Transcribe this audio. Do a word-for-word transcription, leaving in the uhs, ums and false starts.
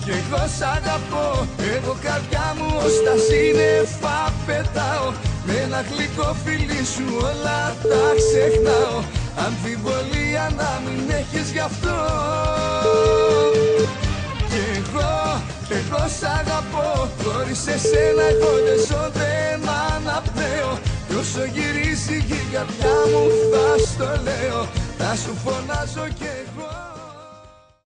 κι εγώ σ' αγαπώ. Εγώ καρδιά μου ως τα σύννεφα πετάω. Με ένα γλυκό φιλί σου όλα τα ξεχνάω. Αμφιβολία να μην έχεις γι' αυτό. Κι εγώ, εγώ σ' αγαπώ. Χωρίς εσένα εγώ δεν ζω, δεν αναπνέω. Κι όσο γυρίζει η καρδιά μου θα στο λέω. Θα σου φωνάζω και